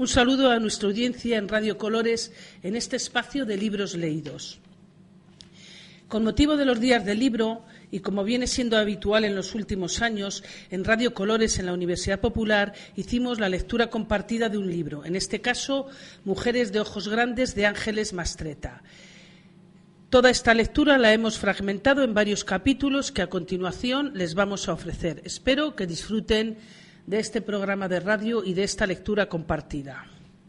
Un saludo a nuestra audiencia en Radio Colores en este espacio de libros leídos. Con motivo de los días del libro, y como viene siendo habitual en los últimos años, en Radio Colores, en la Universidad Popular, hicimos la lectura compartida de un libro, en este caso, Mujeres de ojos grandes, de Ángeles Mastretta. Toda esta lectura la hemos fragmentado en varios capítulos que a continuación les vamos a ofrecer. Espero que disfruten de este programa de radio y de esta lectura compartida.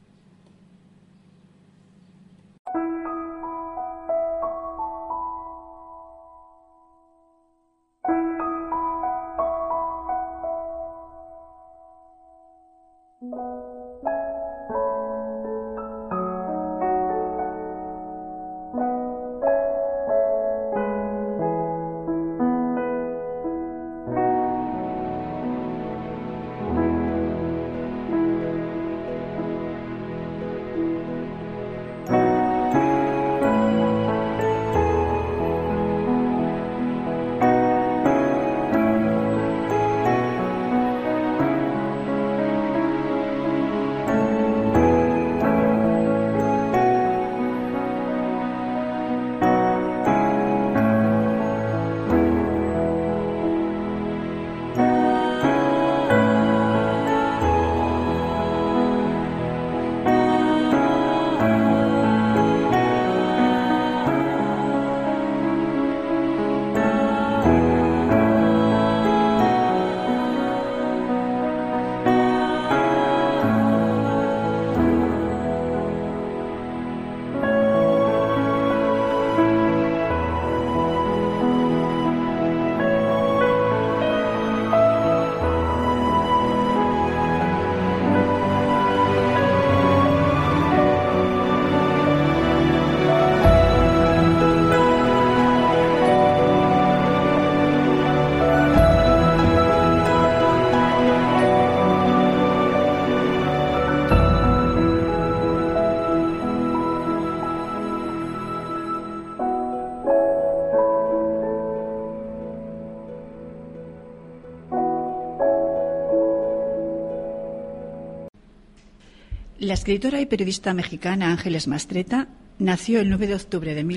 La escritora y periodista mexicana Ángeles Mastretta nació el 9 de octubre de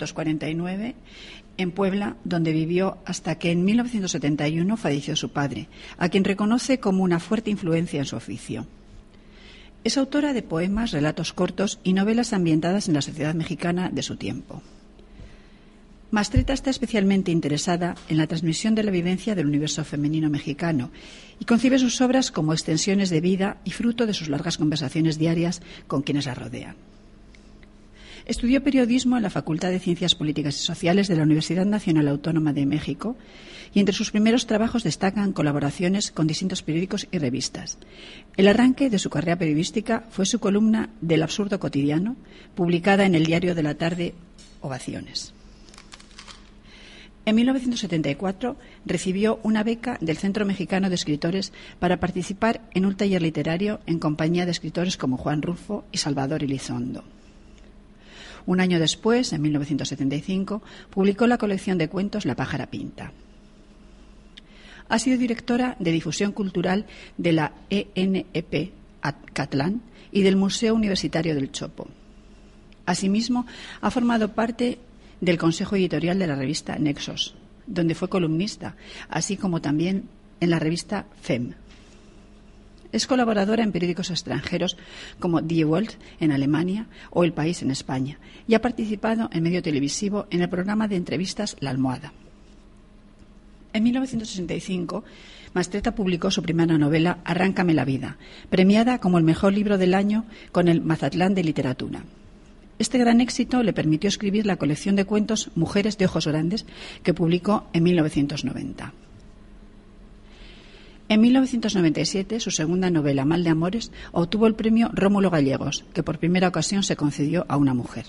1949 en Puebla, donde vivió hasta que en 1971 falleció su padre, a quien reconoce como una fuerte influencia en su oficio. Es autora de poemas, relatos cortos y novelas ambientadas en la sociedad mexicana de su tiempo. Mastretta está especialmente interesada en la transmisión de la vivencia del universo femenino mexicano y concibe sus obras como extensiones de vida y fruto de sus largas conversaciones diarias con quienes la rodean. Estudió periodismo en la Facultad de Ciencias Políticas y Sociales de la Universidad Nacional Autónoma de México y entre sus primeros trabajos destacan colaboraciones con distintos periódicos y revistas. El arranque de su carrera periodística fue su columna del Absurdo Cotidiano, publicada en el diario de la tarde Ovaciones. En 1974 recibió una beca del Centro Mexicano de Escritores para participar en un taller literario en compañía de escritores como Juan Rulfo y Salvador Elizondo. Un año después, en 1975, publicó la colección de cuentos La pájara pinta. Ha sido directora de difusión cultural de la ENEP Acatlán y del Museo Universitario del Chopo. Asimismo, ha formado parte del Consejo Editorial de la revista Nexos, donde fue columnista, así como también en la revista FEM. Es colaboradora en periódicos extranjeros como Die Welt en Alemania o El País en España y ha participado en medio televisivo en el programa de entrevistas La Almohada. En 1965, Mastretta publicó su primera novela Arráncame la vida, premiada como el mejor libro del año con el Mazatlán de Literatura. Este gran éxito le permitió escribir la colección de cuentos Mujeres de ojos grandes, que publicó en 1990. En 1997, su segunda novela, Mal de amores, obtuvo el premio Rómulo Gallegos, que por primera ocasión se concedió a una mujer.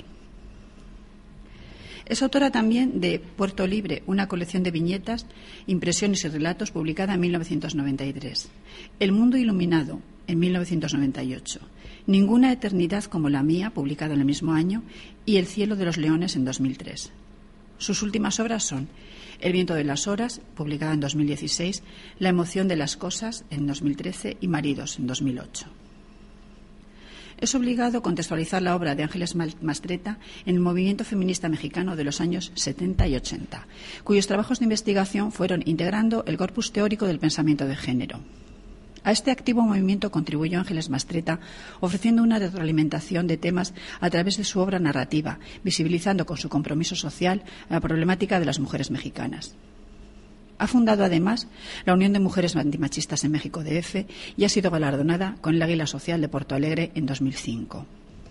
Es autora también de Puerto Libre, una colección de viñetas, impresiones y relatos, publicada en 1993. El mundo iluminado, en 1998. Ninguna eternidad como la mía, publicada en el mismo año, y El cielo de los leones en 2003. Sus últimas obras son El viento de las horas, publicada en 2016, La emoción de las cosas en 2013 y Maridos en 2008. es obligado contextualizar la obra de Ángeles Mastretta en el movimiento feminista mexicano de los años 70 y 80, cuyos trabajos de investigación fueron integrando el corpus teórico del pensamiento de género. A este activo movimiento contribuyó Ángeles Mastretta, ofreciendo una retroalimentación de temas a través de su obra narrativa, visibilizando con su compromiso social la problemática de las mujeres mexicanas. Ha fundado, además, la Unión de Mujeres Antimachistas en México DF y ha sido galardonada con el Águila Social de Porto Alegre en 2005.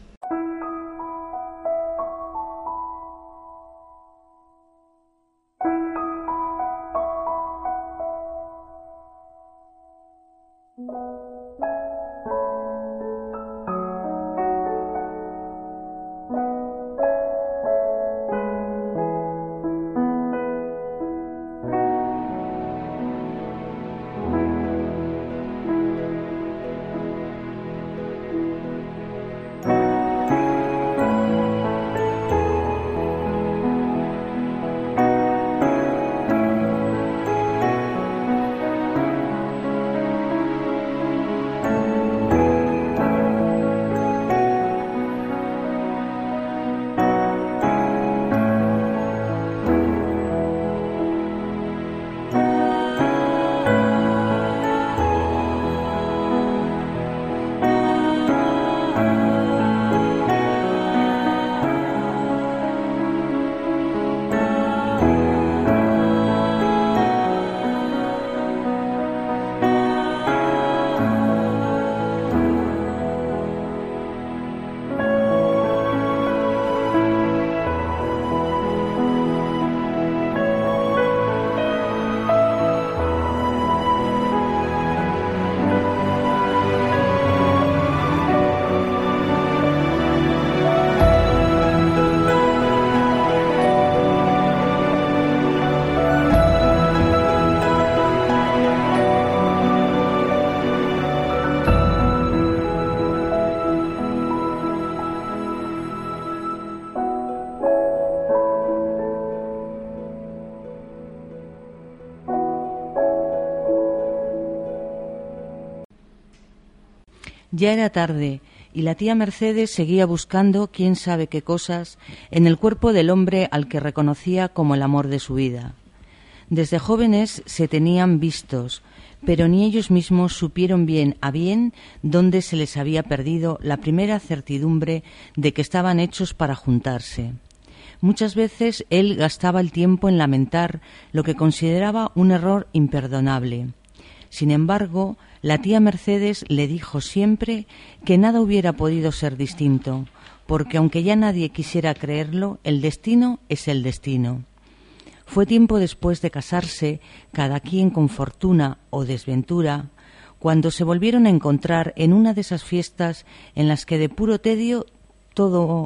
Ya era tarde y la tía Mercedes seguía buscando quién sabe qué cosas en el cuerpo del hombre al que reconocía como el amor de su vida. Desde jóvenes se tenían vistos, pero ni ellos mismos supieron bien a bien dónde se les había perdido la primera certidumbre de que estaban hechos para juntarse. Muchas veces él gastaba el tiempo en lamentar lo que consideraba un error imperdonable. Sin embargo, la tía Mercedes le dijo siempre que nada hubiera podido ser distinto, porque aunque ya nadie quisiera creerlo, el destino es el destino. Fue tiempo después de casarse, cada quien con fortuna o desventura, cuando se volvieron a encontrar en una de esas fiestas en las que de puro tedio todo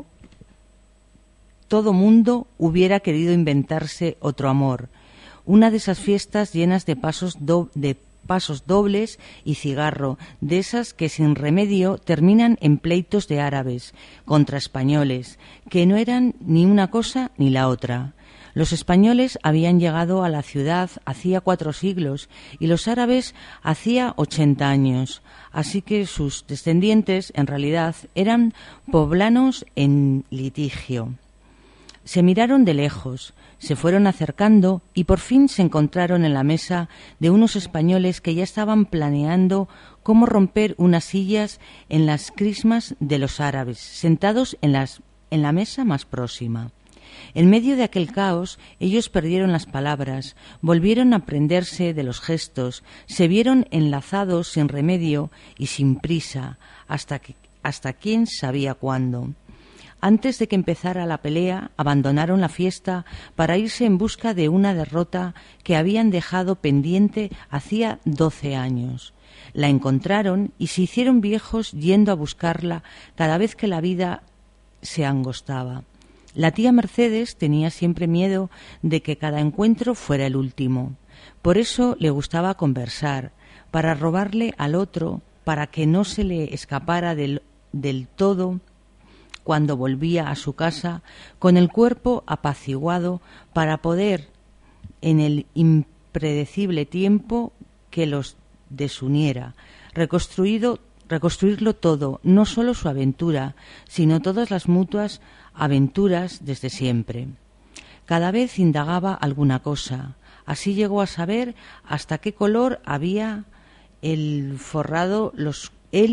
mundo hubiera querido inventarse otro amor. Una de esas fiestas llenas de pasos dobles y cigarro, de esas que sin remedio terminan en pleitos de árabes contra españoles, que no eran ni una cosa ni la otra. Los españoles habían llegado a la ciudad hacía 4 siglos y los árabes hacía 80 años, así que sus descendientes en realidad eran poblanos en litigio. Se miraron de lejos, se fueron acercando y por fin se encontraron en la mesa de unos españoles que ya estaban planeando cómo romper unas sillas en las crismas de los árabes, sentados en la mesa más próxima. En medio de aquel caos, ellos perdieron las palabras, volvieron a prenderse de los gestos, se vieron enlazados sin remedio y sin prisa, hasta quién sabía cuándo. Antes de que empezara la pelea, abandonaron la fiesta para irse en busca de una derrota que habían dejado pendiente hacía 12 años. La encontraron y se hicieron viejos yendo a buscarla cada vez que la vida se angostaba. La tía Mercedes tenía siempre miedo de que cada encuentro fuera el último. Por eso le gustaba conversar, para robarle al otro, para que no se le escapara del todo cuando volvía a su casa con el cuerpo apaciguado para poder, en el impredecible tiempo que los desuniera, reconstruir reconstruirlo todo, no solo su aventura, sino todas las mutuas aventuras desde siempre. Cada vez indagaba alguna cosa. Así llegó a saber hasta qué color había él forrado los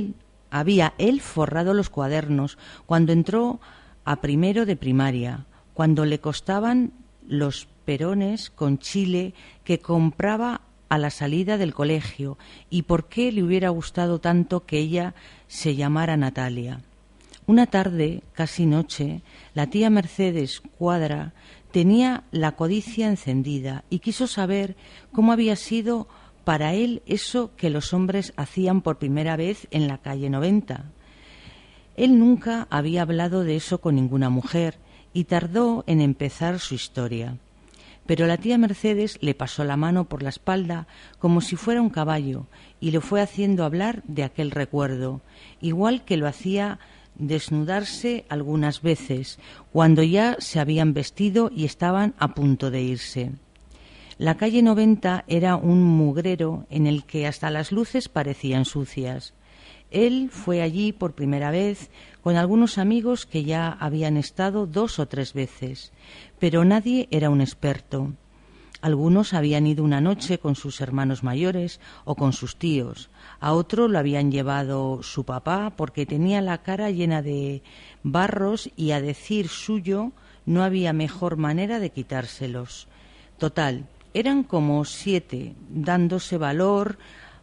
cuadernos cuando entró a primero de primaria, cuando le costaban los perones con chile que compraba a la salida del colegio y por qué le hubiera gustado tanto que ella se llamara Natalia. Una tarde, casi noche, la tía Mercedes Cuadra tenía la codicia encendida y quiso saber cómo había sido para él eso que los hombres hacían por primera vez en la calle 90. Él nunca había hablado de eso con ninguna mujer y tardó en empezar su historia. Pero la tía Mercedes le pasó la mano por la espalda como si fuera un caballo y le fue haciendo hablar de aquel recuerdo, igual que lo hacía desnudarse algunas veces, cuando ya se habían vestido y estaban a punto de irse. La calle 90 era un mugrero en el que hasta las luces parecían sucias. Él fue allí por primera vez con algunos amigos que ya habían estado 2 o 3 veces, pero nadie era un experto. Algunos habían ido una noche con sus hermanos mayores o con sus tíos. A otro lo habían llevado su papá porque tenía la cara llena de barros y, a decir suyo, no había mejor manera de quitárselos. Total, eran como 7, dándose valor,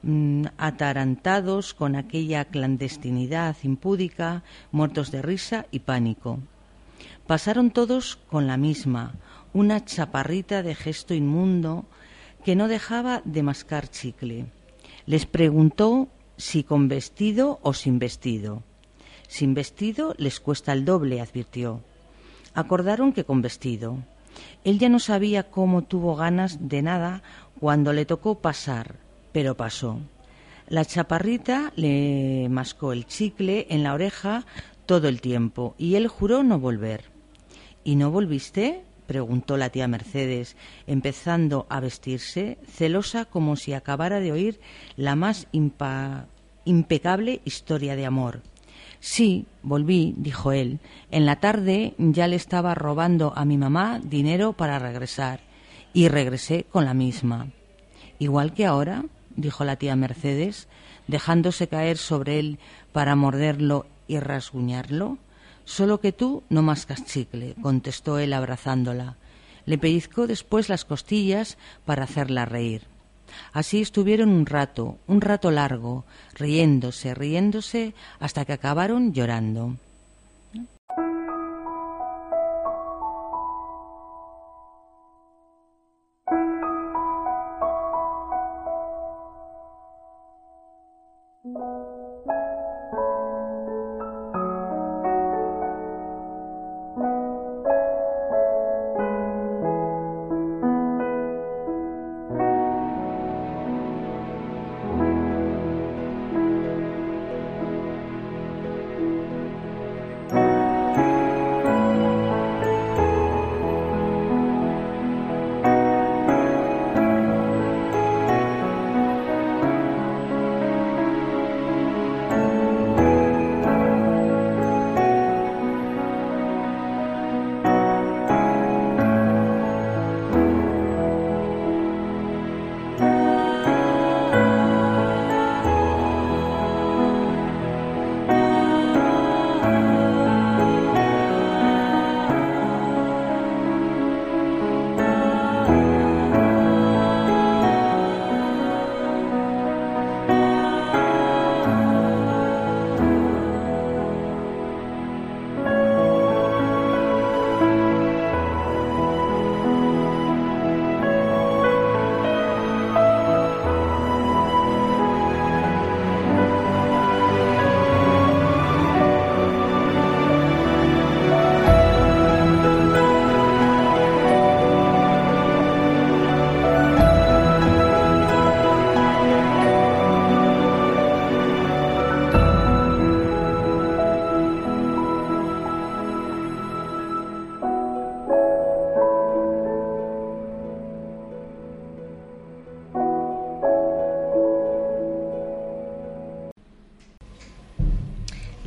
atarantados con aquella clandestinidad impúdica, muertos de risa y pánico. Pasaron todos con la misma, una chaparrita de gesto inmundo que no dejaba de mascar chicle. Les preguntó si con vestido o sin vestido. Sin vestido les cuesta el doble, advirtió. Acordaron que con vestido. Él ya no sabía cómo tuvo ganas de nada cuando le tocó pasar, pero pasó. La chaparrita le mascó el chicle en la oreja todo el tiempo y él juró no volver. ¿Y no volviste?, preguntó la tía Mercedes, empezando a vestirse, celosa como si acabara de oír la más impecable historia de amor. Sí, volví, dijo él. En la tarde ya le estaba robando a mi mamá dinero para regresar, y regresé con la misma. ¿Igual que ahora?, dijo la tía Mercedes, dejándose caer sobre él para morderlo y rasguñarlo. Solo que tú no mascas chicle, contestó él abrazándola. Le pellizcó después las costillas para hacerla reír. Así estuvieron un rato largo, riéndose, hasta que acabaron llorando.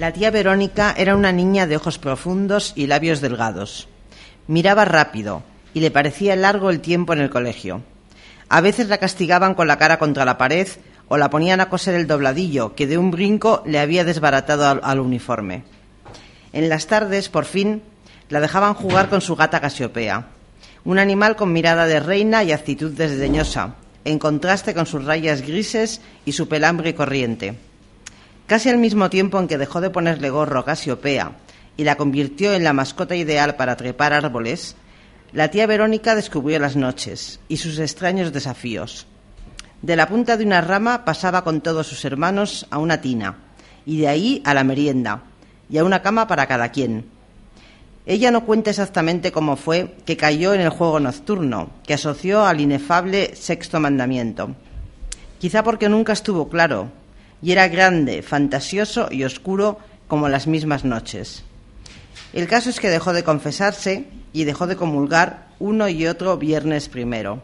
La tía Verónica era una niña de ojos profundos y labios delgados. Miraba rápido y le parecía largo el tiempo en el colegio. A veces la castigaban con la cara contra la pared o la ponían a coser el dobladillo que de un brinco le había desbaratado al uniforme. En las tardes, por fin, la dejaban jugar con su gata Casiopea, un animal con mirada de reina y actitud desdeñosa, en contraste con sus rayas grises y su pelambre corriente. Casi al mismo tiempo en que dejó de ponerle gorro a Casiopea y la convirtió en la mascota ideal para trepar árboles, la tía Verónica descubrió las noches y sus extraños desafíos. De la punta de una rama pasaba con todos sus hermanos a una tina, y de ahí a la merienda, y a una cama para cada quien. Ella no cuenta exactamente cómo fue que cayó en el juego nocturno, que asoció al inefable sexto mandamiento. Quizá porque nunca estuvo claro, y era grande, fantasioso y oscuro como las mismas noches. El caso es que dejó de confesarse y dejó de comulgar uno y otro viernes primero.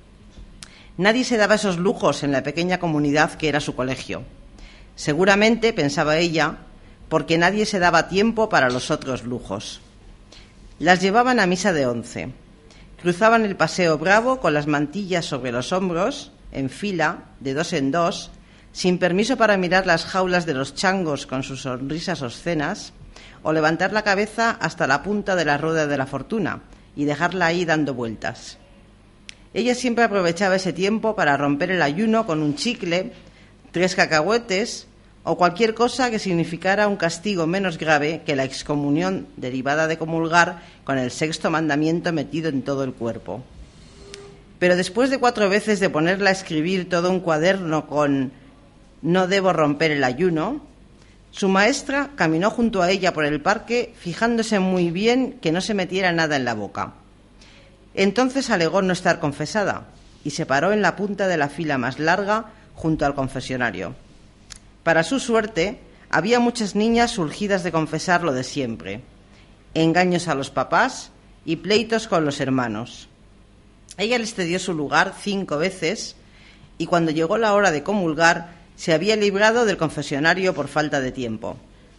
Nadie se daba esos lujos en la pequeña comunidad que era su colegio. Seguramente, pensaba ella, porque nadie se daba tiempo para los otros lujos. Las llevaban a misa de 11. Cruzaban el Paseo Bravo con las mantillas sobre los hombros, en fila, de 2 en 2, sin permiso para mirar las jaulas de los changos con sus sonrisas obscenas, o levantar la cabeza hasta la punta de la rueda de la fortuna y dejarla ahí dando vueltas. Ella siempre aprovechaba ese tiempo para romper el ayuno con un chicle, 3 cacahuetes o cualquier cosa que significara un castigo menos grave que la excomunión derivada de comulgar con el sexto mandamiento metido en todo el cuerpo. Pero después de 4 veces de ponerla a escribir todo un cuaderno con «No debo romper el ayuno», su maestra caminó junto a ella por el parque fijándose muy bien que no se metiera nada en la boca. Entonces alegó no estar confesada y se paró en la punta de la fila más larga junto al confesionario. Para su suerte, había muchas niñas urgidas de confesar lo de siempre: engaños a los papás y pleitos con los hermanos. Ella les cedió su lugar 5 veces y cuando llegó la hora de comulgar se había librado del confesionario por falta de tiempo.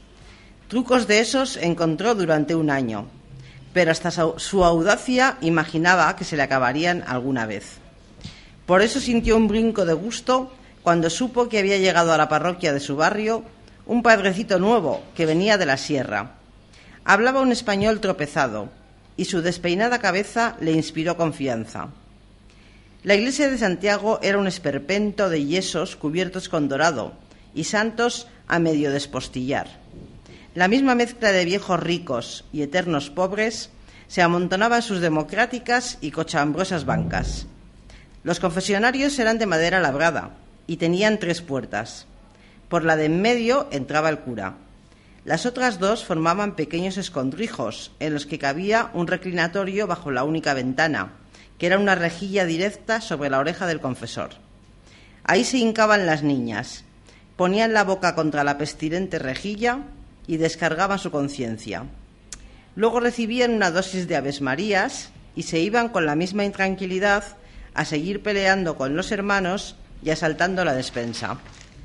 Trucos de esos encontró durante 1 año, pero hasta su audacia imaginaba que se le acabarían alguna vez. Por eso sintió un brinco de gusto cuando supo que había llegado a la parroquia de su barrio un padrecito nuevo que venía de la sierra. Hablaba un español tropezado y su despeinada cabeza le inspiró confianza. La iglesia de Santiago era un esperpento de yesos cubiertos con dorado y santos a medio despostillar. La misma mezcla de viejos ricos y eternos pobres se amontonaba en sus democráticas y cochambrosas bancas. Los confesionarios eran de madera labrada y tenían 3 puertas. Por la de en medio entraba el cura. Las otras 2 formaban pequeños escondrijos en los que cabía un reclinatorio bajo la única ventana, que era una rejilla directa sobre la oreja del confesor. Ahí se hincaban las niñas, ponían la boca contra la pestilente rejilla y descargaban su conciencia. Luego recibían una dosis de Aves Marías y se iban con la misma intranquilidad a seguir peleando con los hermanos y asaltando la despensa.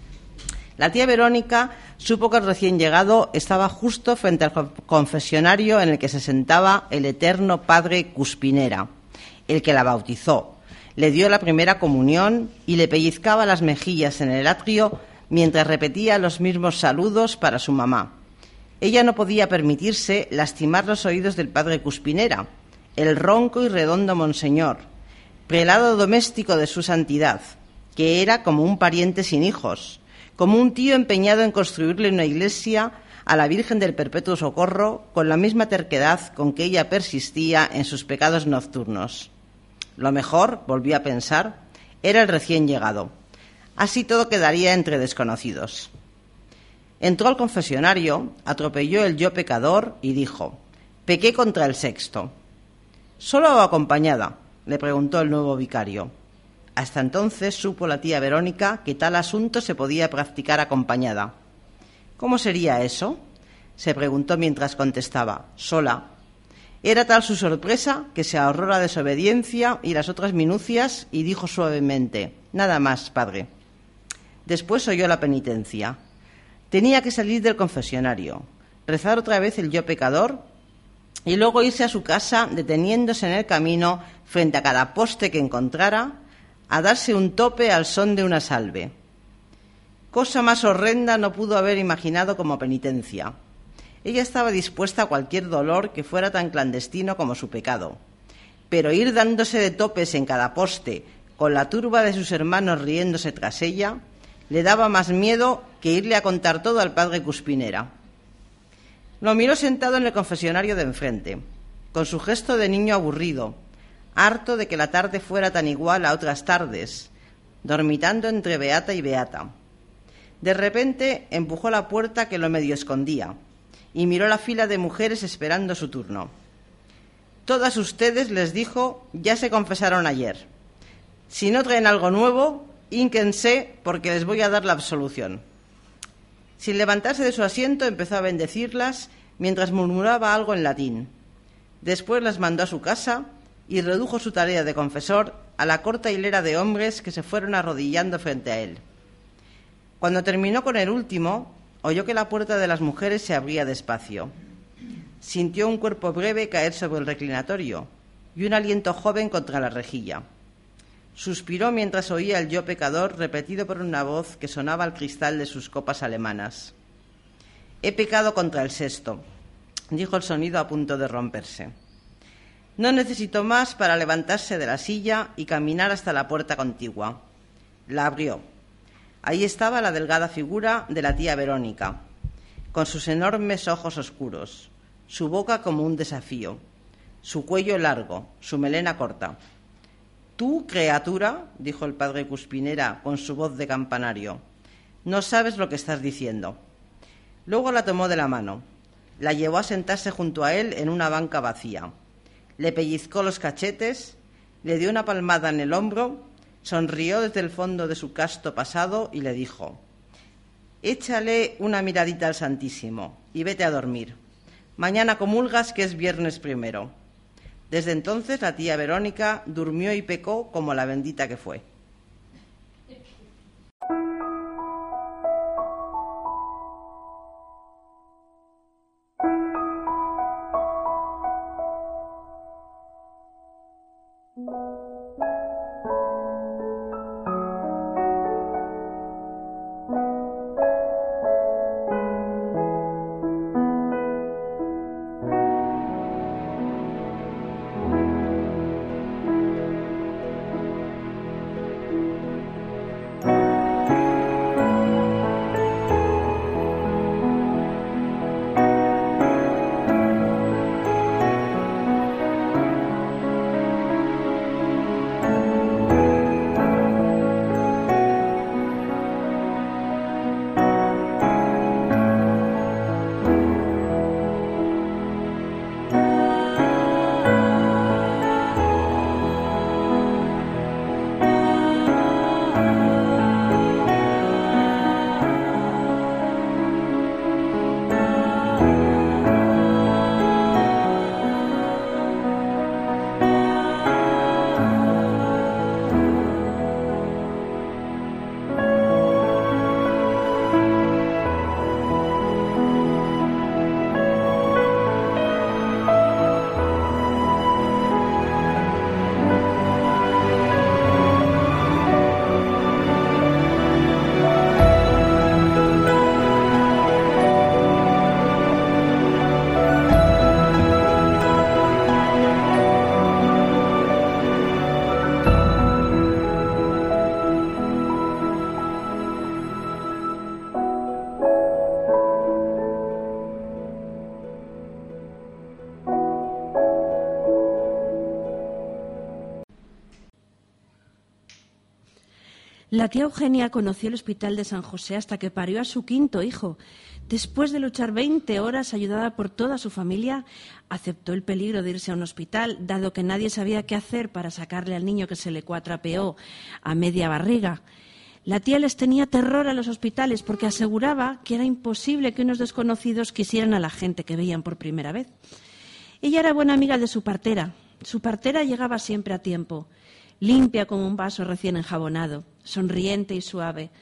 La tía Verónica supo que el recién llegado estaba justo frente al confesionario en el que se sentaba el eterno padre Cuspinera, el que la bautizó, le dio la primera comunión y le pellizcaba las mejillas en el atrio mientras repetía los mismos saludos para su mamá. Ella no podía permitirse lastimar los oídos del padre Cuspinera, el ronco y redondo monseñor, prelado doméstico de su santidad, que era como un pariente sin hijos, como un tío empeñado en construirle una iglesia a la Virgen del Perpetuo Socorro con la misma terquedad con que ella persistía en sus pecados nocturnos. Lo mejor, volvió a pensar, era el recién llegado. Así todo quedaría entre desconocidos. Entró al confesionario, atropelló el yo pecador y dijo: «Pequé contra el sexto». «¿Sola o acompañada?», le preguntó el nuevo vicario. Hasta entonces supo la tía Verónica que tal asunto se podía practicar acompañada. «¿Cómo sería eso?», se preguntó mientras contestaba: «Sola». Era tal su sorpresa que se ahorró la desobediencia y las otras minucias y dijo suavemente: «Nada más, padre». Después oyó la penitencia: Tenía que salir del confesionario, rezar otra vez el yo pecador y luego irse a su casa, deteniéndose en el camino frente a cada poste que encontrara, a darse un tope al son de una salve. Cosa más horrenda no pudo haber imaginado como penitencia. Ella estaba dispuesta a cualquier dolor que fuera tan clandestino como su pecado, pero ir dándose de topes en cada poste, con la turba de sus hermanos riéndose tras ella, le daba más miedo que irle a contar todo al padre Cuspinera. Lo miró sentado en el confesionario de enfrente, con su gesto de niño aburrido, harto de que la tarde fuera tan igual a otras tardes, dormitando entre beata y beata. De repente empujó la puerta que lo medio escondía y miró la fila de mujeres esperando su turno. Todas ustedes, les dijo, ya se confesaron ayer. Si no traen algo nuevo, hínquense porque les voy a dar la absolución. Sin levantarse de su asiento, empezó a bendecirlas mientras murmuraba algo en latín. Después las mandó a su casa y redujo su tarea de confesor a la corta hilera de hombres que se fueron arrodillando frente a él. Cuando terminó con el último, oyó que la puerta de las mujeres se abría despacio. Sintió un cuerpo breve caer sobre el reclinatorio y un aliento joven contra la rejilla. Suspiró mientras oía el yo pecador repetido por una voz que sonaba al cristal de sus copas alemanas. «He pecado contra el sexto», dijo el sonido a punto de romperse. No necesitó más para levantarse de la silla y caminar hasta la puerta contigua. La abrió. Ahí estaba la delgada figura de la tía Verónica, con sus enormes ojos oscuros, su boca como un desafío, su cuello largo, su melena corta. «Tú, criatura», dijo el padre Cuspinera con su voz de campanario, «no sabes lo que estás diciendo». Luego la tomó de la mano, la llevó a sentarse junto a él en una banca vacía, le pellizcó los cachetes, le dio una palmada en el hombro, sonrió desde el fondo de su casto pasado y le dijo: «Échale una miradita al Santísimo y vete a dormir. Mañana comulgas, que es viernes primero». Desde entonces la tía Verónica durmió y pecó como la bendita que fue. La tía Eugenia conoció el hospital de San José hasta que parió a su quinto hijo. Después de luchar 20 horas, ayudada por toda su familia, aceptó el peligro de irse a un hospital, dado que nadie sabía qué hacer para sacarle al niño que se le cuatrapeó a media barriga. La tía les tenía terror a los hospitales porque aseguraba que era imposible que unos desconocidos quisieran a la gente que veían por primera vez. Ella era buena amiga de su partera. Su partera llegaba siempre a tiempo, limpia como un vaso recién enjabonado, sonriente y suave.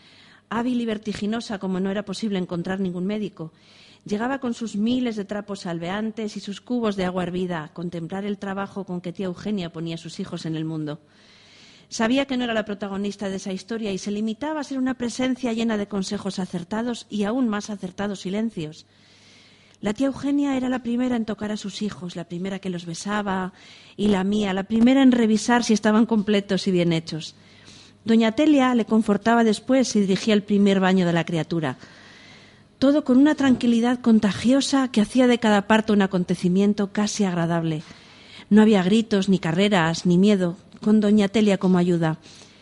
hábil y vertiginosa como no era posible encontrar ningún médico. Llegaba con sus miles de trapos salveantes y sus cubos de agua hervida a contemplar el trabajo con que tía Eugenia ponía a sus hijos en el mundo. Sabía que no era la protagonista de esa historia y se limitaba a ser una presencia llena de consejos acertados y aún más acertados silencios. La tía Eugenia era la primera en tocar a sus hijos, la primera que los besaba y lamía, la primera en revisar si estaban completos y bien hechos. Doña Telia le confortaba después y dirigía el primer baño de la criatura. Todo con una tranquilidad contagiosa que hacía de cada parto un acontecimiento casi agradable. No había gritos, ni carreras, ni miedo, con doña Telia como ayuda.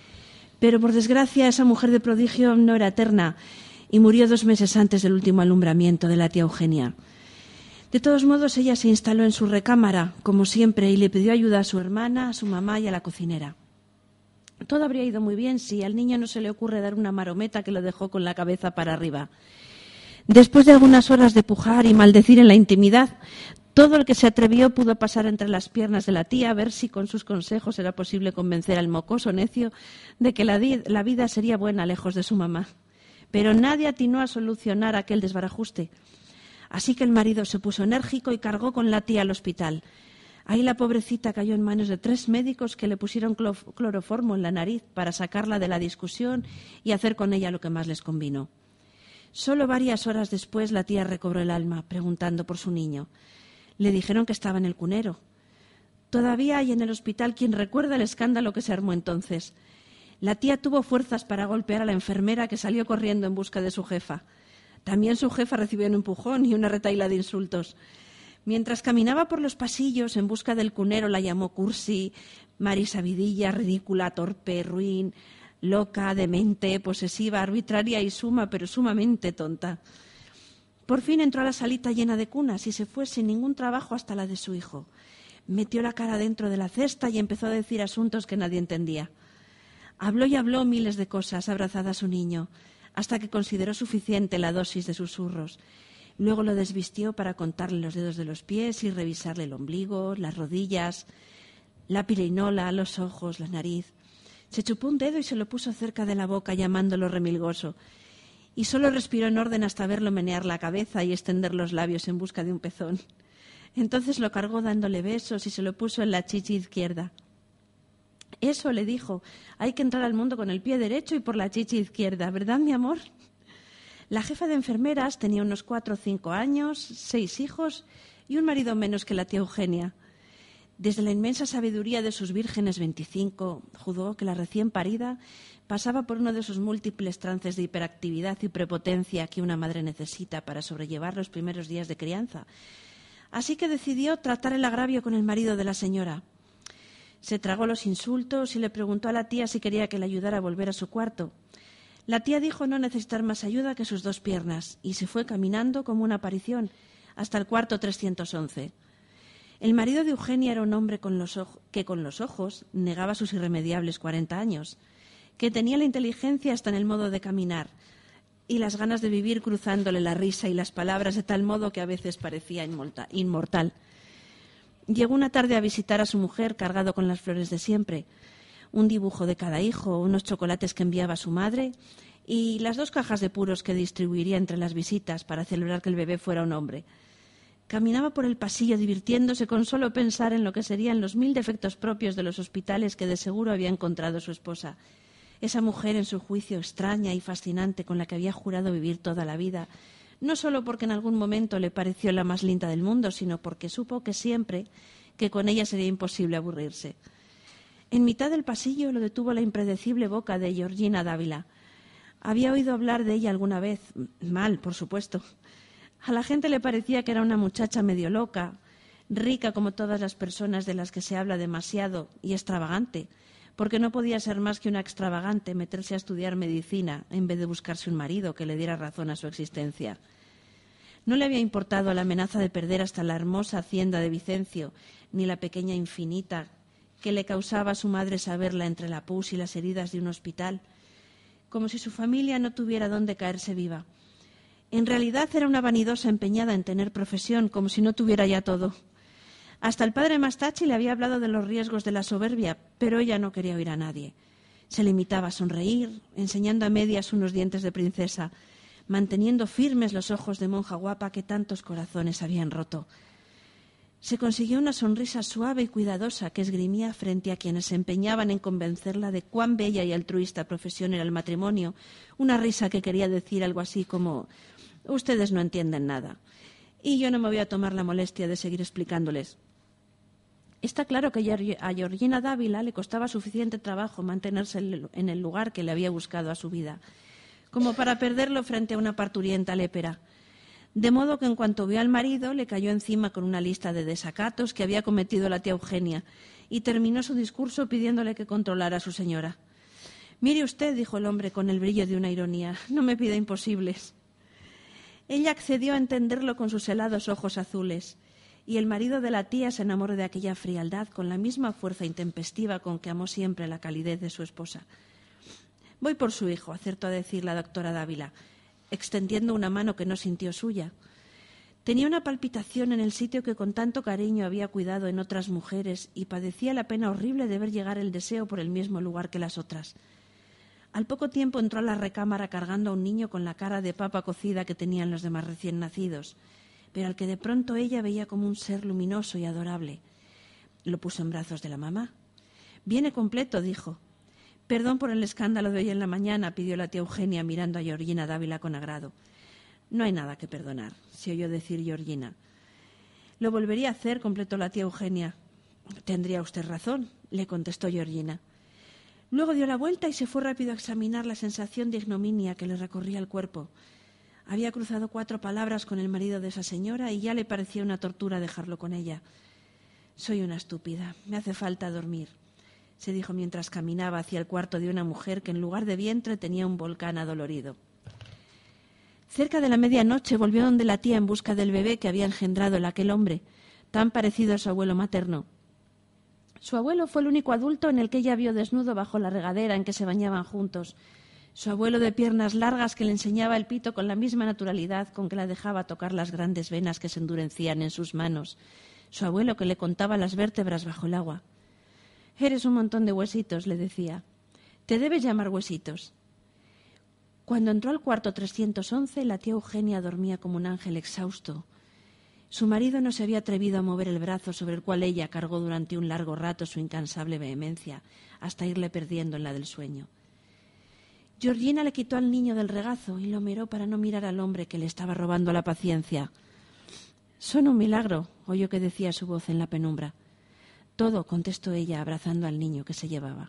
Pero, por desgracia, esa mujer de prodigio no era eterna y murió 2 meses antes del último alumbramiento de la tía Eugenia. De todos modos, ella se instaló en su recámara, como siempre, y le pidió ayuda a su hermana, a su mamá y a la cocinera. Todo habría ido muy bien si al niño no se le ocurre dar una marometa que lo dejó con la cabeza para arriba. Después de algunas horas de pujar y maldecir en la intimidad, todo el que se atrevió pudo pasar entre las piernas de la tía a ver si con sus consejos era posible convencer al mocoso necio de que la vida sería buena lejos de su mamá. Pero nadie atinó a solucionar aquel desbarajuste. Así que el marido se puso enérgico y cargó con la tía al hospital. Ahí la pobrecita cayó en manos de 3 médicos que le pusieron cloroformo en la nariz para sacarla de la discusión y hacer con ella lo que más les convino. Solo varias horas después la tía recobró el alma, preguntando por su niño. Le dijeron que estaba en el cunero. Todavía hay en el hospital quien recuerda el escándalo que se armó entonces. La tía tuvo fuerzas para golpear a la enfermera que salió corriendo en busca de su jefa. También su jefa recibió un empujón y una retahíla de insultos. Mientras caminaba por los pasillos en busca del cunero la llamó cursi, marisabidilla, ridícula, torpe, ruin, loca, demente, posesiva, arbitraria y pero sumamente tonta. Por fin entró a la salita llena de cunas y se fue sin ningún trabajo hasta la de su hijo. Metió la cara dentro de la cesta y empezó a decir asuntos que nadie entendía. Habló y habló miles de cosas abrazada a su niño, hasta que consideró suficiente la dosis de susurros. Luego lo desvistió para contarle los dedos de los pies y revisarle el ombligo, las rodillas, la pirinola, los ojos, la nariz. Se chupó un dedo y se lo puso cerca de la boca, llamándolo remilgoso. Y solo respiró en orden hasta verlo menear la cabeza y extender los labios en busca de un pezón. Entonces lo cargó dándole besos y se lo puso en la chichi izquierda. Eso, le dijo, hay que entrar al mundo con el pie derecho y por la chichi izquierda, ¿verdad, mi amor? La jefa de enfermeras tenía unos 4 o 5 años, 6 hijos y un marido menos que la tía Eugenia. Desde la inmensa sabiduría de sus vírgenes 25, juzgó que la recién parida pasaba por uno de esos múltiples trances de hiperactividad y prepotencia que una madre necesita para sobrellevar los primeros días de crianza. Así que decidió tratar el agravio con el marido de la señora. Se tragó los insultos y le preguntó a la tía si quería que le ayudara a volver a su cuarto. La tía dijo no necesitar más ayuda que sus 2 piernas y se fue caminando como una aparición hasta el cuarto 311. El marido de Eugenia era un hombre que con los ojos negaba sus irremediables 40 años, que tenía la inteligencia hasta en el modo de caminar y las ganas de vivir cruzándole la risa y las palabras de tal modo que a veces parecía inmortal. Llegó una tarde a visitar a su mujer cargado con las flores de siempre, un dibujo de cada hijo, unos chocolates que enviaba a su madre y las 2 cajas de puros que distribuiría entre las visitas para celebrar que el bebé fuera un hombre. Caminaba por el pasillo divirtiéndose con solo pensar en lo que serían los 1000 defectos propios de los hospitales que de seguro había encontrado su esposa. Esa mujer, en su juicio, extraña y fascinante con la que había jurado vivir toda la vida, no solo porque en algún momento le pareció la más linda del mundo, sino porque supo que siempre que con ella sería imposible aburrirse. En mitad del pasillo lo detuvo la impredecible boca de Georgina Dávila. Había oído hablar de ella alguna vez, mal, por supuesto. A la gente le parecía que era una muchacha medio loca, rica como todas las personas de las que se habla demasiado y extravagante, porque no podía ser más que una extravagante meterse a estudiar medicina en vez de buscarse un marido que le diera razón a su existencia. No le había importado la amenaza de perder hasta la hermosa hacienda de Vicencio, ni la pequeña infinita que le causaba a su madre saberla entre la pus y las heridas de un hospital, como si su familia no tuviera dónde caerse viva. En realidad era una vanidosa empeñada en tener profesión, como si no tuviera ya todo. Hasta el padre Mastachi le había hablado de los riesgos de la soberbia, pero ella no quería oír a nadie. Se limitaba a sonreír, enseñando a medias unos dientes de princesa, manteniendo firmes los ojos de monja guapa que tantos corazones habían roto. Se consiguió una sonrisa suave y cuidadosa que esgrimía frente a quienes se empeñaban en convencerla de cuán bella y altruista profesión era el matrimonio, una risa que quería decir algo así como: ustedes no entienden nada, y yo no me voy a tomar la molestia de seguir explicándoles. Está claro que a Georgina Dávila le costaba suficiente trabajo mantenerse en el lugar que le había buscado a su vida, como para perderlo frente a una parturienta lépera. De modo que en cuanto vio al marido le cayó encima con una lista de desacatos que había cometido la tía Eugenia y terminó su discurso pidiéndole que controlara a su señora. «Mire usted», dijo el hombre con el brillo de una ironía, «no me pida imposibles». Ella accedió a entenderlo con sus helados ojos azules y el marido de la tía se enamoró de aquella frialdad con la misma fuerza intempestiva con que amó siempre la calidez de su esposa. «Voy por su hijo», acertó a decir la doctora Dávila, extendiendo una mano que no sintió suya. Tenía una palpitación en el sitio que con tanto cariño había cuidado en otras mujeres y padecía la pena horrible de ver llegar el deseo por el mismo lugar que las otras. Al poco tiempo entró a la recámara cargando a un niño con la cara de papa cocida que tenían los demás recién nacidos, pero al que de pronto ella veía como un ser luminoso y adorable. Lo puso en brazos de la mamá. «Viene completo», dijo. «Perdón por el escándalo de hoy en la mañana», pidió la tía Eugenia mirando a Georgina Dávila con agrado. «No hay nada que perdonar», se oyó decir Georgina. «Lo volvería a hacer», completó la tía Eugenia. «Tendría usted razón», le contestó Georgina. Luego dio la vuelta y se fue rápido a examinar la sensación de ignominia que le recorría el cuerpo. Había cruzado 4 palabras con el marido de esa señora y ya le parecía una tortura dejarlo con ella. «Soy una estúpida, me hace falta dormir», se dijo mientras caminaba hacia el cuarto de una mujer que en lugar de vientre tenía un volcán adolorido. Cerca de la medianoche volvió donde la tía en busca del bebé que había engendrado aquel hombre, tan parecido a su abuelo materno. Su abuelo fue el único adulto en el que ella vio desnudo bajo la regadera en que se bañaban juntos. Su abuelo de piernas largas que le enseñaba el pito con la misma naturalidad con que la dejaba tocar las grandes venas que se endurecían en sus manos. Su abuelo que le contaba las vértebras bajo el agua. «Eres un montón de huesitos», le decía. «Te debes llamar Huesitos». Cuando entró al cuarto 311, la tía Eugenia dormía como un ángel exhausto. Su marido no se había atrevido a mover el brazo sobre el cual ella cargó durante un largo rato su incansable vehemencia, hasta irle perdiendo en la del sueño. Georgina le quitó al niño del regazo y lo miró para no mirar al hombre que le estaba robando la paciencia. «Son un milagro», oyó que decía su voz en la penumbra. «Todo», contestó ella, abrazando al niño que se llevaba.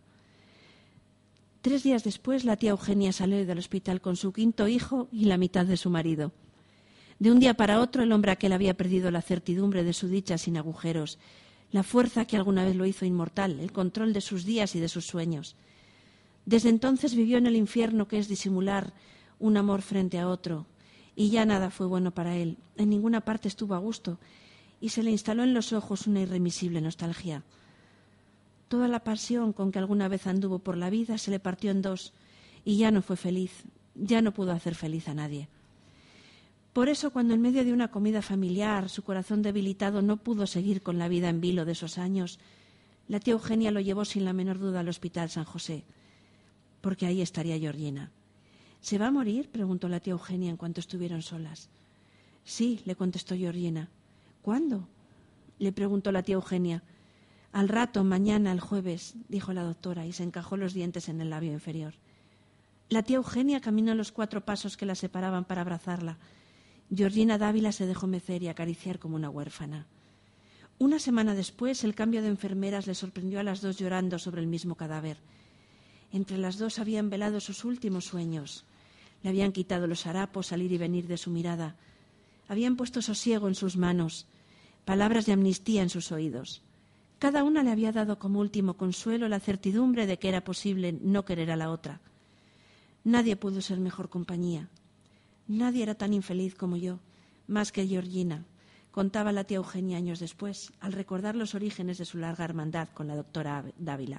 3 días después, la tía Eugenia salió del hospital con su 5º hijo y la mitad de su marido. De un día para otro, el hombre aquel había perdido la certidumbre de su dicha sin agujeros, la fuerza que alguna vez lo hizo inmortal, el control de sus días y de sus sueños. Desde entonces vivió en el infierno que es disimular un amor frente a otro, y ya nada fue bueno para él, en ninguna parte estuvo a gusto, y se le instaló en los ojos una irremisible nostalgia. Toda la pasión con que alguna vez anduvo por la vida se le partió en 2, y ya no fue feliz, ya no pudo hacer feliz a nadie. Por eso, cuando en medio de una comida familiar, su corazón debilitado no pudo seguir con la vida en vilo de esos años, la tía Eugenia lo llevó sin la menor duda al Hospital San José, porque ahí estaría Georgina. «¿Se va a morir?», preguntó la tía Eugenia en cuanto estuvieron solas. «Sí», le contestó Georgina. «¿Cuándo?», le preguntó la tía Eugenia. «Al rato, mañana, el jueves», dijo la doctora y se encajó los dientes en el labio inferior. La tía Eugenia caminó los 4 pasos que la separaban para abrazarla. Georgina Dávila se dejó mecer y acariciar como una huérfana. Una semana después, el cambio de enfermeras le sorprendió a las 2 llorando sobre el mismo cadáver. Entre las 2 habían velado sus últimos sueños. Le habían quitado los harapos al ir y venir de su mirada. Habían puesto sosiego en sus manos, palabras de amnistía en sus oídos. Cada una le había dado como último consuelo la certidumbre de que era posible no querer a la otra. Nadie pudo ser mejor compañía. Nadie era tan infeliz como yo, más que Georgina, contaba la tía Eugenia años después, al recordar los orígenes de su larga hermandad con la doctora Dávila.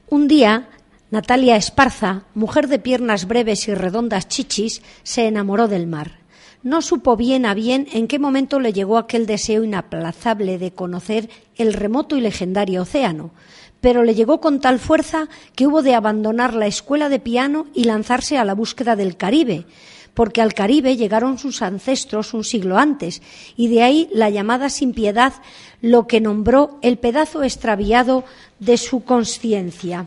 Un día, Natalia Esparza, mujer de piernas breves y redondas chichis, se enamoró del mar. No supo bien a bien en qué momento le llegó aquel deseo inaplazable de conocer el remoto y legendario océano, pero le llegó con tal fuerza que hubo de abandonar la escuela de piano y lanzarse a la búsqueda del Caribe, porque al Caribe llegaron sus ancestros un siglo antes, y de ahí la llamada sin piedad, lo que nombró el pedazo extraviado de su consciencia.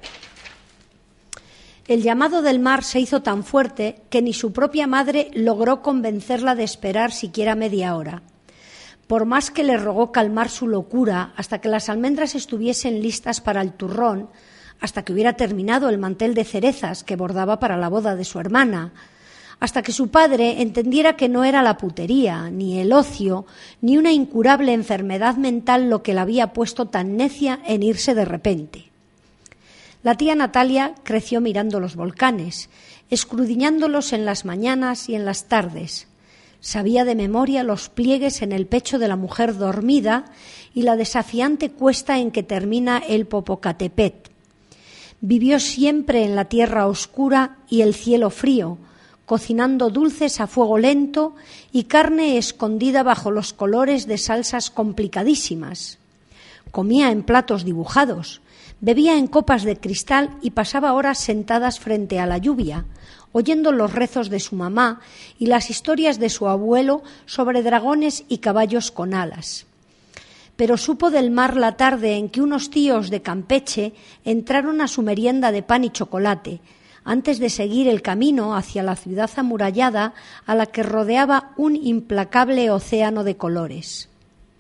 El llamado del mar se hizo tan fuerte que ni su propia madre logró convencerla de esperar siquiera media hora. Por más que le rogó calmar su locura hasta que las almendras estuviesen listas para el turrón, hasta que hubiera terminado el mantel de cerezas que bordaba para la boda de su hermana, hasta que su padre entendiera que no era la putería, ni el ocio, ni una incurable enfermedad mental lo que la había puesto tan necia en irse de repente. La tía Natalia creció mirando los volcanes, escudriñándolos en las mañanas y en las tardes. Sabía de memoria los pliegues en el pecho de la mujer dormida y la desafiante cuesta en que termina el Popocatépetl. Vivió siempre en la tierra oscura y el cielo frío, cocinando dulces a fuego lento y carne escondida bajo los colores de salsas complicadísimas. Comía en platos dibujados, bebía en copas de cristal y pasaba horas sentadas frente a la lluvia, oyendo los rezos de su mamá y las historias de su abuelo sobre dragones y caballos con alas. Pero supo del mar la tarde en que unos tíos de Campeche entraron a su merienda de pan y chocolate, antes de seguir el camino hacia la ciudad amurallada a la que rodeaba un implacable océano de colores.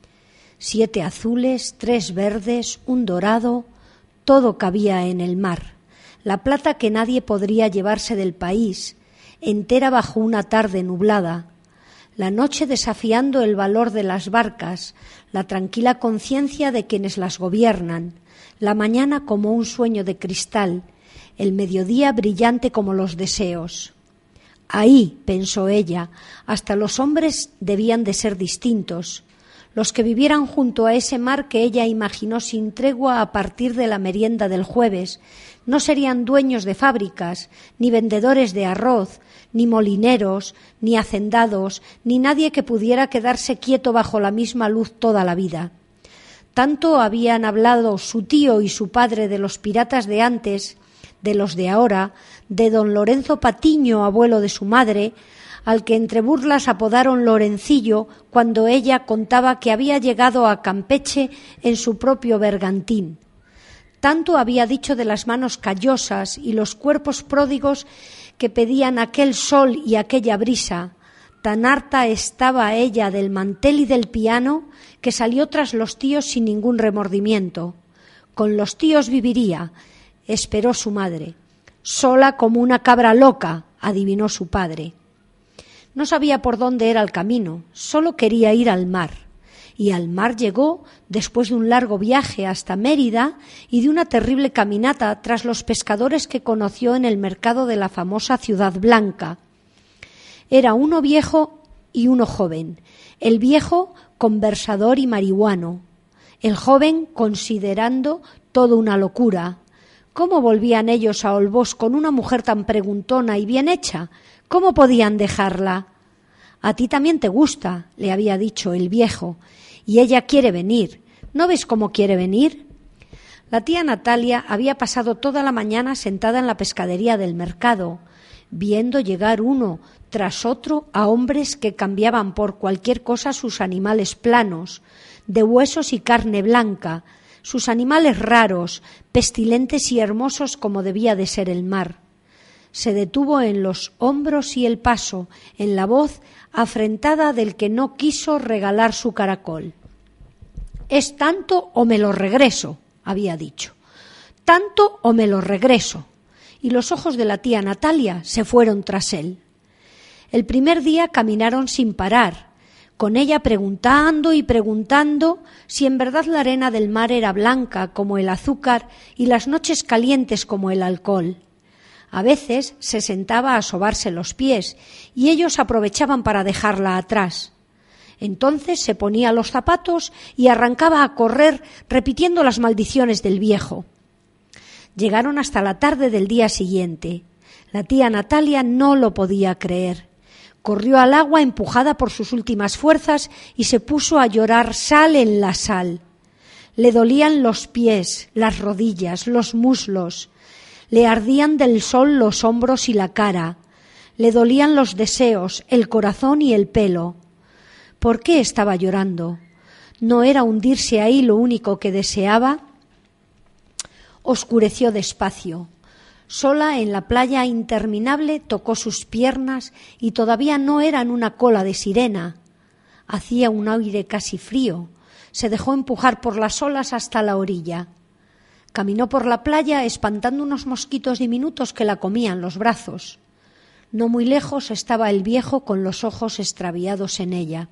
7 azules, 3 verdes, un dorado, todo cabía en el mar, la plata que nadie podría llevarse del país, entera bajo una tarde nublada, la noche desafiando el valor de las barcas, la tranquila conciencia de quienes las gobiernan, la mañana como un sueño de cristal, el mediodía brillante como los deseos. Ahí, pensó ella, hasta los hombres debían de ser distintos. Los que vivieran junto a ese mar que ella imaginó sin tregua a partir de la merienda del jueves, no serían dueños de fábricas, ni vendedores de arroz, ni molineros, ni hacendados, ni nadie que pudiera quedarse quieto bajo la misma luz toda la vida. Tanto habían hablado su tío y su padre de los piratas de antes, de los de ahora, de don Lorenzo Patiño, abuelo de su madre, al que entre burlas apodaron Lorencillo cuando ella contaba que había llegado a Campeche en su propio bergantín. Tanto había dicho de las manos callosas y los cuerpos pródigos que pedían aquel sol y aquella brisa. Tan harta estaba ella del mantel y del piano que salió tras los tíos sin ningún remordimiento. Con los tíos viviría, esperó su madre. Sola como una cabra loca, adivinó su padre. No sabía por dónde era el camino, solo quería ir al mar. Y al mar llegó después de un largo viaje hasta Mérida y de una terrible caminata tras los pescadores que conoció en el mercado de la famosa Ciudad Blanca. Era uno viejo y uno joven. El viejo conversador y marihuano. El joven considerando todo una locura. ¿Cómo volvían ellos a Olbós con una mujer tan preguntona y bien hecha? ¿Cómo podían dejarla? A ti también te gusta, le había dicho el viejo, y ella quiere venir. ¿No ves cómo quiere venir? La tía Natalia había pasado toda la mañana sentada en la pescadería del mercado, viendo llegar uno tras otro a hombres que cambiaban por cualquier cosa sus animales planos, de huesos y carne blanca, sus animales raros, pestilentes y hermosos como debía de ser el mar. Se detuvo en los hombros y el paso, en la voz afrentada del que no quiso regalar su caracol. «Es tanto o me lo regreso», había dicho. «Tanto o me lo regreso». Y los ojos de la tía Natalia se fueron tras él. El primer día caminaron sin parar, con ella preguntando y preguntando si en verdad la arena del mar era blanca como el azúcar y las noches calientes como el alcohol. A veces se sentaba a sobarse los pies y ellos aprovechaban para dejarla atrás. Entonces se ponía los zapatos y arrancaba a correr repitiendo las maldiciones del viejo. Llegaron hasta la tarde del día siguiente. La tía Natalia no lo podía creer. Corrió al agua empujada por sus últimas fuerzas y se puso a llorar sal en la sal. Le dolían los pies, las rodillas, los muslos. Le ardían del sol los hombros y la cara. Le dolían los deseos, el corazón y el pelo. ¿Por qué estaba llorando? ¿No era hundirse ahí lo único que deseaba? Oscureció despacio. Sola en la playa interminable tocó sus piernas y todavía no eran una cola de sirena. Hacía un aire casi frío. Se dejó empujar por las olas hasta la orilla. Caminó por la playa espantando unos mosquitos diminutos que la comían los brazos. No muy lejos estaba el viejo con los ojos extraviados en ella.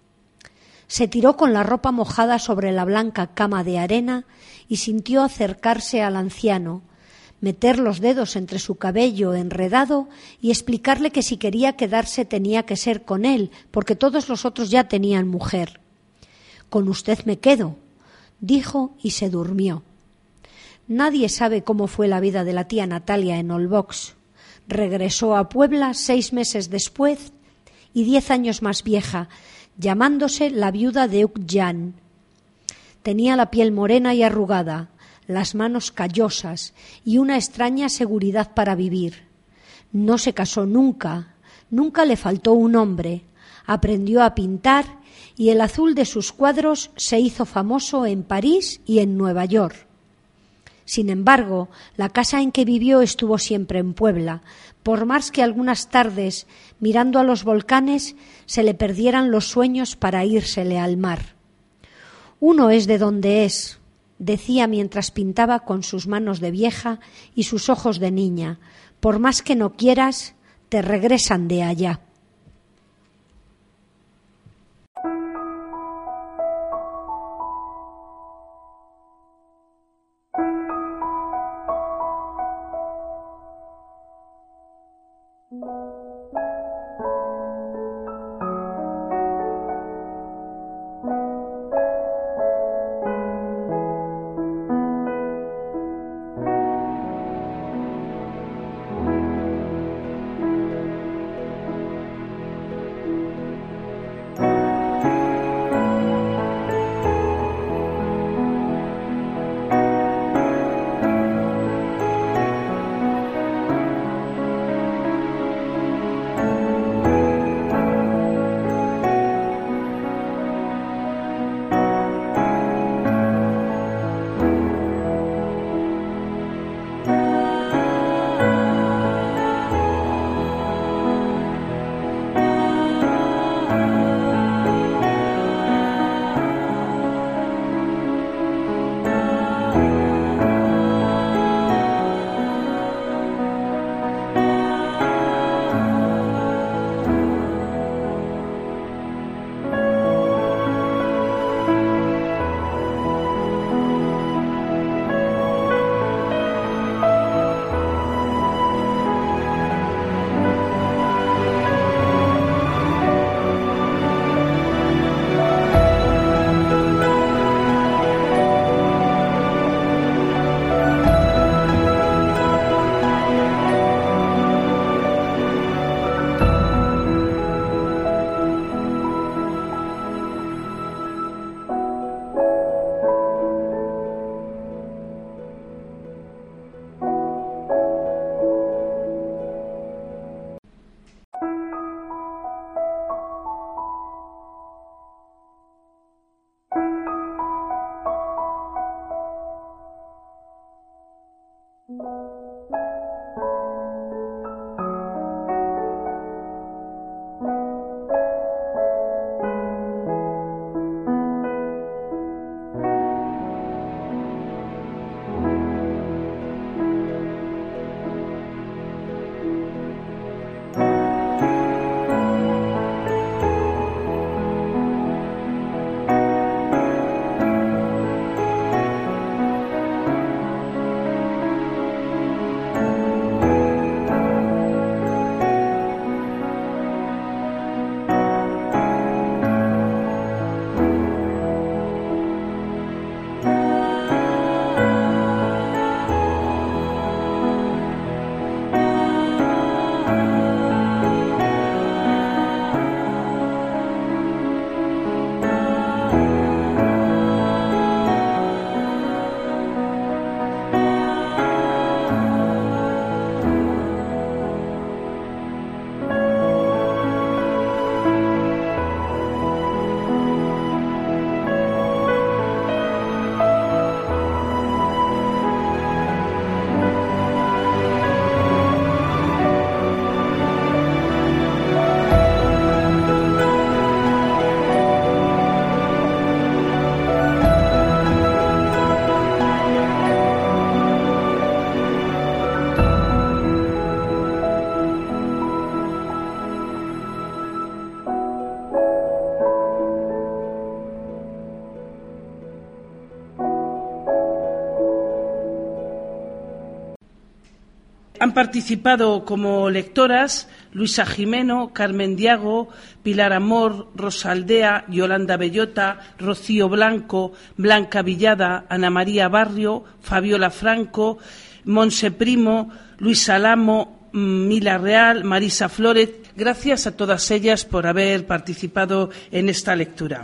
Se tiró con la ropa mojada sobre la blanca cama de arena y sintió acercarse al anciano, meter los dedos entre su cabello enredado y explicarle que si quería quedarse tenía que ser con él, porque todos los otros ya tenían mujer. «Con usted me quedo», dijo y se durmió. Nadie sabe cómo fue la vida de la tía Natalia en Olbox. Regresó a Puebla 6 meses después y 10 años más vieja, llamándose la viuda de Ucllán. Tenía la piel morena y arrugada, las manos callosas y una extraña seguridad para vivir. No se casó nunca, nunca le faltó un hombre. Aprendió a pintar y el azul de sus cuadros se hizo famoso en París y en Nueva York. Sin embargo, la casa en que vivió estuvo siempre en Puebla, por más que algunas tardes, mirando a los volcanes, se le perdieran los sueños para írsele al mar. «Uno es de donde es», decía mientras pintaba con sus manos de vieja y sus ojos de niña. «Por más que no quieras, te regresan de allá». Han participado como lectoras Luisa Jimeno, Carmen Diago, Pilar Amor, Rosa Aldea, Yolanda Bellota, Rocío Blanco, Blanca Villada, Ana María Barrio, Fabiola Franco, Monse Primo, Luisa Lamo, Mila Real, Marisa Flórez. Gracias a todas ellas por haber participado en esta lectura.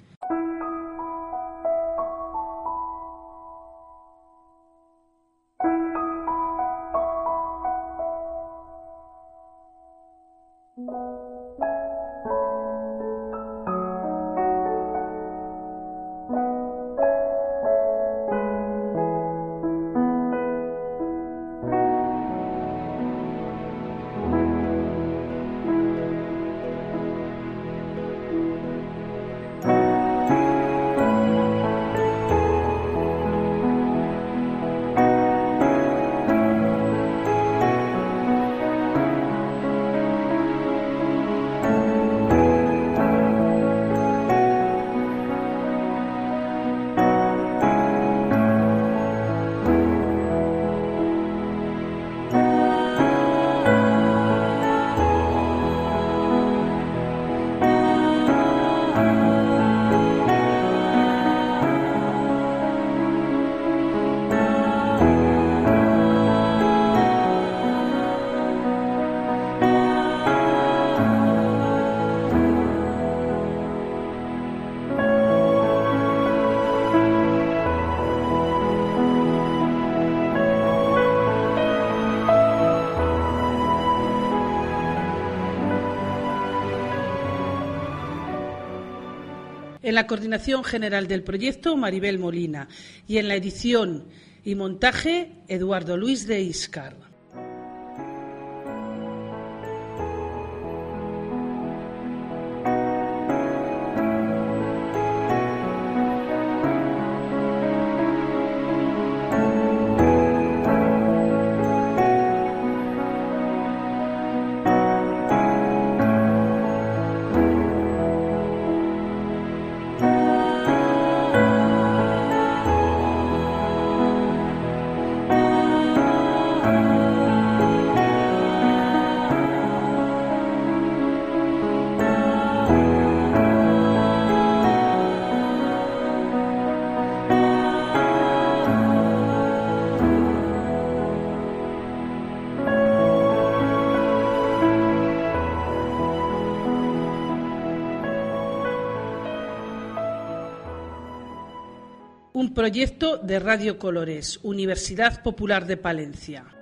En la coordinación general del proyecto, Maribel Molina, y en la edición y montaje, Eduardo Luis de Iscar. Un proyecto de Radio Colores, Universidad Popular de Palencia.